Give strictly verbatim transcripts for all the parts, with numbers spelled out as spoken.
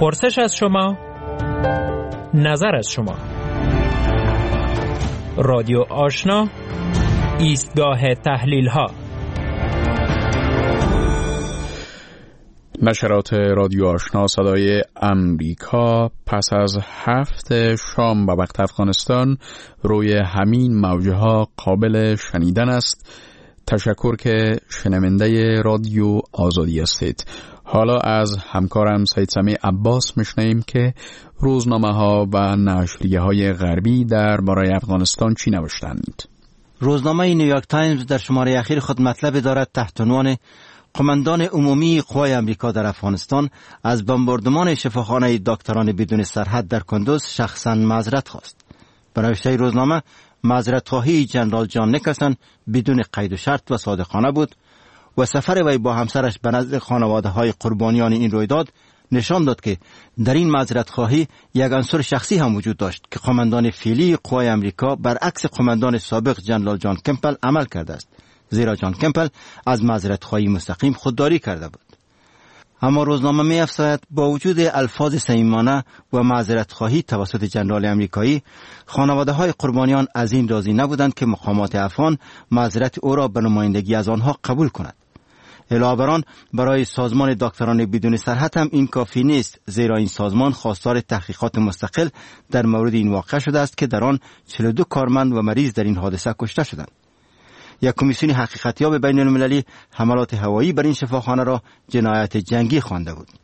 پرسش از شما، نظر از شما. رادیو آشنا، ایستگاه تحلیل ها. نشرات رادیو آشنا صدای امریکا پس از هفت شام به وقت افغانستان روی همین موجه ها قابل شنیدن است. تشکر که شنونده رادیو آزادی هستید. حالا از همکارم سید سمیع عباس میشنویم که روزنامه ها و نشریه های غربی در برای افغانستان چی نوشتند. روزنامه نیویورک تایمز در شماره اخیر خود مطلب دارد تحت عنوان قماندان عمومی قوای امریکا در افغانستان از بمباردمان شفاخانه دکتران بدون سرحد در کندوز شخصا معذرت خواست. به نوشته روزنامه، معذرت خواهی جنرال جان نیکلسون بدون قید و شرط و صادقانه بود و سفر وی با همسرش به نزد خانواده های قربانیان این رویداد نشان داد که در این معذرت خواهی یک عنصر شخصی هم وجود داشت که قماندان فعلی قوای امریکا برعکس قماندان سابق جنرال جان کمپل عمل کرده است، زیرا جان کمپل از معذرت خواهی مستقیم خودداری کرده بود. اما روزنامه می افزاید با وجود الفاظ صمیمانه و معذرت خواهی توسط جنرال امریکایی، خانواده های قربانیان از این راضی نبودند که مقامات افغان معذرت او را به نمایندگی از آنها قبول کند. علاوه بر آن، برای سازمان دکتران بدون سرحد هم این کافی نیست، زیرا این سازمان خواستار تحقیقات مستقل در مورد این واقعه شده است که در آن چهل و دو کارمند و مریض در این حادثه کشته شدند. یک کمیسیون حقیقتیاب بین المللی حملات هوایی بر این شفاخانه را جنایت جنگی خوانده بود.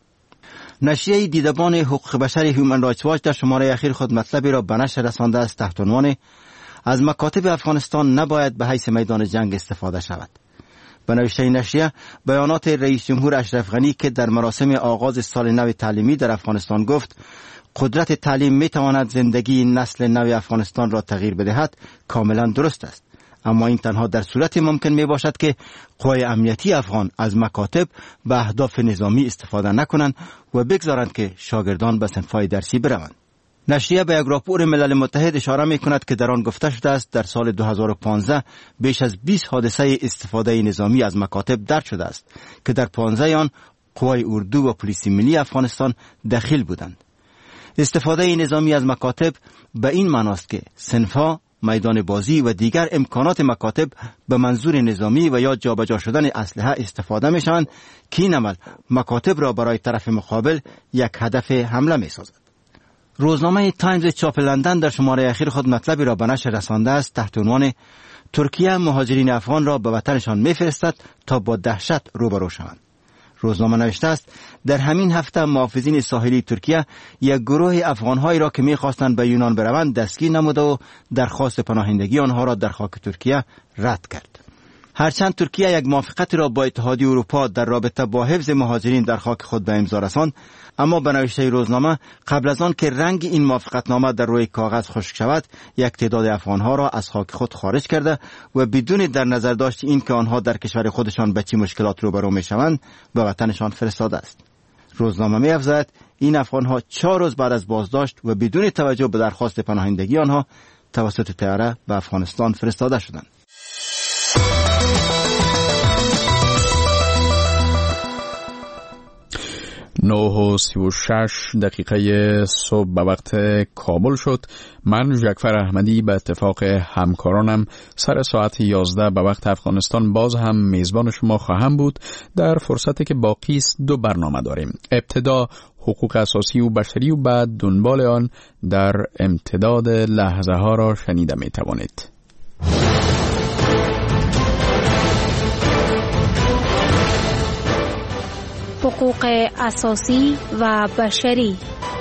نشریه دیدبان حقوق بشر هیومن رایتس واچ در شماره اخیر خود مطلبی را به نشر رسانده است تحت عنوان از مکاتب افغانستان نباید به حیث میدان جنگ استفاده شود. به نوشته نشریه، بیانات رئیس جمهور اشرف غنی که در مراسم آغاز سال نو تعلیمی در افغانستان گفت قدرت تعلیم می تواند زندگی نسل نو افغانستان را تغییر بدهد کاملا درست است، اما این تنها در صورتی ممکن می باشد که قوای امنیتی افغان از مکاتب به اهداف نظامی استفاده نکنند و بگذارند که شاگردان به صنفهای درسی بروند. نشریه به یک راپور ملل متحد اشاره می کند که در آن گفته شده است در سال دو هزار و پانزده بیش از بیست حادثه استفاده نظامی از مکاتب درج شده است که در پانزده آن قوای اردو و پلیس ملی افغانستان دخیل بودند. استفاده نظامی از مکاتب به این معنی است که صنفها، میدان بازی و دیگر امکانات مکاتب به منظور نظامی و یا جابجا شدن اسلحه استفاده می شوند که این عمل مکاتب را برای طرف مقابل یک هدف حمله می سازد. روزنامه تایمز چاپ لندن در شماره اخیر خود مطلبی را به نشر رسانده است تحت عنوان ترکیه مهاجرین افغان را به وطنشان می‌فرستد تا با دهشت روبرو شوند. روزنامه نوشته است در همین هفته محافظین ساحلی ترکیه یک گروه افغان‌هایی را که می‌خواستند به یونان بروند دستگیر نموده و درخواست پناهندگی آنها را در خاک ترکیه رد کرد. هرچند ترکیه یک موافقت را با اتحادیه اروپا در رابطه با حفظ مهاجرین در خاک خود به امضا رساند، اما به نوشته روزنامه قبل از آن که رنگ این موافقتنامه در روی کاغذ خشک شود، یک تعداد افغانها را از خاک خود خارج کرده و بدون در نظر داشت این که آنها در کشور خودشان به چه مشکلات روبرو میشوند به وطنشان فرستاده است. روزنامه می‌افزاید این افغانها چهار روز بعد از بازداشت و بدون توجه به درخواست پناهندگی آنها توسط طیاره به افغانستان فرستاده شدند. نه و سی و شش دقیقه صبح به وقت کابل شد. من جعفر احمدی به اتفاق همکارانم سر ساعت یازده به وقت افغانستان باز هم میزبان شما خواهم بود. در فرصتی که باقی است دو برنامه داریم. ابتدا حقوق اساسی و بشری و بعد دنبال آن در امتداد لحظه ها را شنیده می توانید. حقوق اساسی و بشری.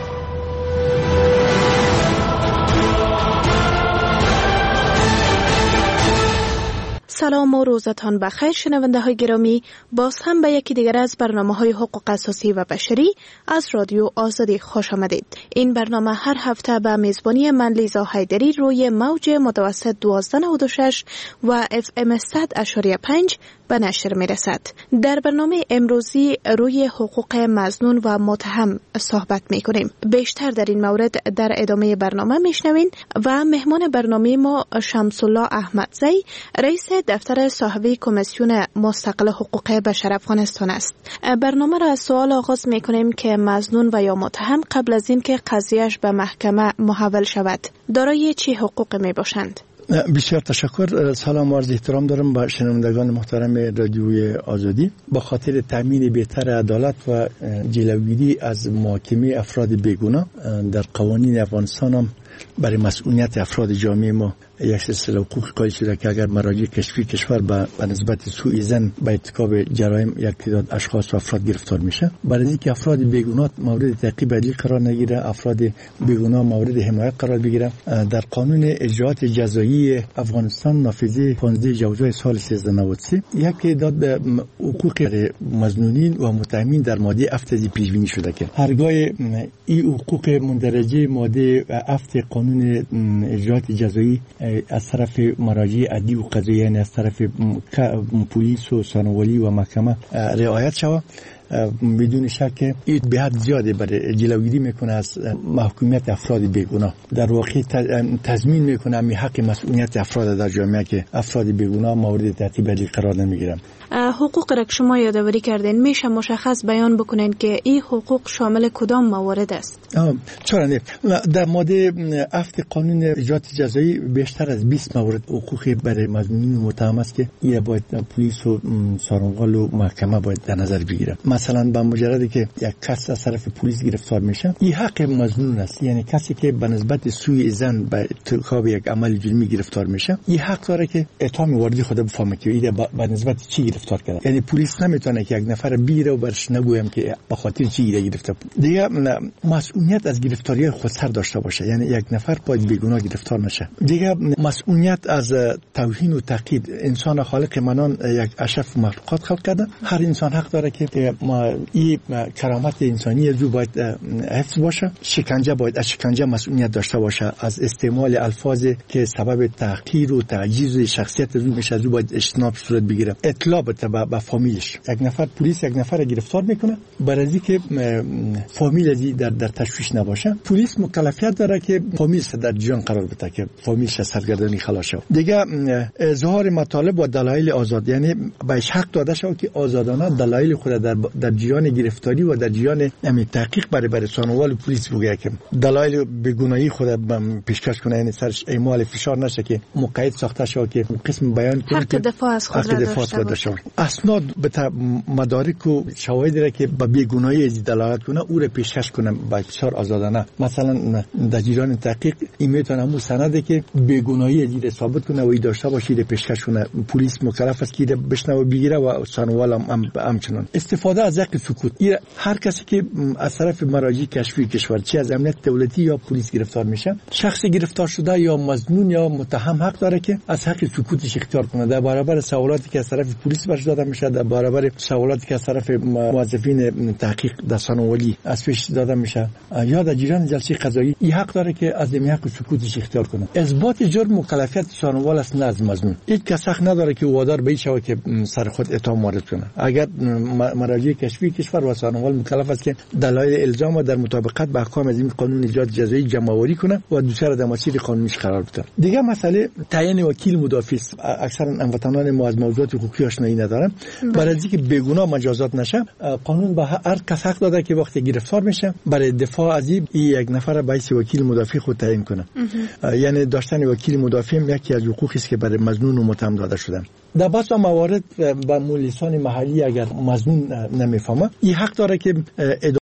سلام و روزتان بخیر شنونده های گرامی، باز هم به یکی دیگر از برنامه های حقوق اساسی و بشری از رادیو آزادی خوش آمدید. این برنامه هر هفته به میزبانی من لیزا حیدری روی موج متوسط دوازده نود و شش و اف ام صد اشاری پنج به نشر می رسد. در برنامه امروزی روی حقوق مظنون و متهم صحبت می کنیم. بیشتر در این مورد در ادامه برنامه می شنوین و مهمان برنامه ما شمس الله احمدزی، رئیس دفتر صاحب کمیسیون مستقل حقوق بشر افغانستان است. برنامه را از سوال آغاز می کنیم که مظنون و یا متهم قبل از این که قضیهش به محکمه محول شود دارای چه حقوق می باشند؟ بسیار تشکر. سلام و عرض احترام دارم به شنوندگان محترم رادیوی آزادی. با خاطر تامین بهتر عدالت و جلوگیری از محاکمه افراد بیگناه در قوانین افغانستان هم برای مسئولیت افراد جامعه ما یک سلسله حقوق قائل شده که اگر مراجع کشفی کشور به نسبت سوء ظن به ارتکاب جرایم یک تعداد اشخاص و افراد گرفتار میشه، برای اینکه افراد بیگناه مورد تعقیب عدلی قرار نگیره، افراد بیگناه مورد حمایت قرار بگیره، در قانون اجراات جزایی افغانستان نافذه پانزده جوزای سال سیزده نود و سه یک تعداد حقوق مظنونین و متهمین در ماده هفت پیش بینی شده که هرگاه این حقوق مندرجه ماده هفت قانون اجراات جزایی از طرف مراجع عدلی و قضایی، یعنی از طرف پلیس و ثانویه و محکمه رعایت شود، بدون شک این به حد زیاده برای جلوگیری میکنه از محکومیت افراد بیگناه. در واقع تضمین میکنه می حق مسئولیت افراد در جامعه که افراد بیگناه مورد تعقیب عدلی قرار نمیگیرن. حقوق را که شما یادآوری کردین، میشه مشخص بیان بکنین که این حقوق شامل کدام موارد است؟ چرا نه؟ در ماده هفت قانون اجراات جزایی بیشتر از بیست مورد حقوقی برای مظنونین متهم است که این باید پلیس و سارنوال و محکمه باید در نظر بگیره. مثلا به مجردی که یک کس از طرف پلیس گرفتار میشه، این حق مظنون است، یعنی کسی که به نسبت سوء ظن به ارتکاب یک عمل جرمی گرفتار میشه، این حق داره که اتهام واردی خود بفهمه که این به نسبت چی گرفتار کرده. یعنی پلیس نمیتونه که یک نفر بگیره و برش نگویم که به خاطر چی گرفته. دیگه مسئولیت از گرفتاری خودسر داشته باشه، یعنی یک نفر باید بیگناه گرفتار نشه. دیگه مسئولیت از توهین و تهدید. انسان خالق منان یک اشرف مخلوقات خلق کرده، هر انسان حق داره که ما این کرامت انسانی از او باید حفظ باشه. شکنجه باید از شکنجه مسئولیت داشته باشه، از استعمال الفاظ که سبب تحقیر و تعجیز شخصیت از او میشه از او باید اجتناب صورت بگیره. اطلاع بده به فامیلش. یک نفر پلیس یک نفر گرفتار میکنه، برای اینکه فامیل ازی در در تشویش نباشه، پلیس مکلفیت داره که فامیلش در جریان قرار بده که فامیلش سرگردانی خلاص شه. دیگه اظهار مطالب و دلایل آزاد، یعنی بهش حق داده شود که آزادانه دلایل خود در در جریان گرفتاری و در جریان همین تحقیق برای برای سانوال پلیس بگه که دلایل بیگناهی خود پیشکش کنه، یعنی سرش اعمال فشار نشه که مقید ساخته شود که قسم بیان کنه حق دفاع از خود را داشته باشه. اسناد به مدارک و شواهدی را که به بیگناهی از دلالت کنه او را پیشکش کنه با فشار آزادانه. مثلا در جریان تحقیق این میتونه همون سنده که بیگناهی از را ثابت کنه و داشته باشه را پیشکش کنه. پلیس مکلف است که بشنوه بگیره و سانوال هم همچنان. استفاده از حق سکوت، هر کسی که از طرف مراجع کشفی کشور چه از امنیت دولتی یا پلیس گرفتار میشه، شخص گرفتار شده یا مظنون یا متهم حق داره که از حق سکوتش اختیار کنه در برابر سوالاتی که از طرف پلیس برش داده میشه، در برابر سوالاتی که از طرف موظفین تحقیق در ثانویه از پیش داده میشه یا در جریان جلسه قضایی، این حق داره که از این حق سکوتش اختیار کنه. اثبات جرم مکلفیت ثانویه است، نه از مظنون. هیچ کس حق نداره که وادار به شود که سر خود اتهام وارد کنه. اگر مراجع کشفی کشور و ثانویه مکلف است که دلایل الزام و در مطابقت با احکام از این قانون اجراات جزایی جمع‌آوری کنه و دوسر در مسیر قانونیش قرار بده. دیگه مسئله تعیین وکیل مدافع است. اکثرا هموطنان ما از موضوعات حقوقی آشنایی ندارن. برای اینکه بیگناه مجازات نشه، قانون به هر کس حق داده که وقتی گرفتار میشه برای دفاع از این یک نفر به حیث وکیل مدافع خود تعیین کنه. یعنی داشتن وکیل مدافع یکی از حقوقی است که برای مظنون و متهم داده شده. در بعضی موارد با مؤسسان محلی اگر مظنون نمیفهمه، این حق داره که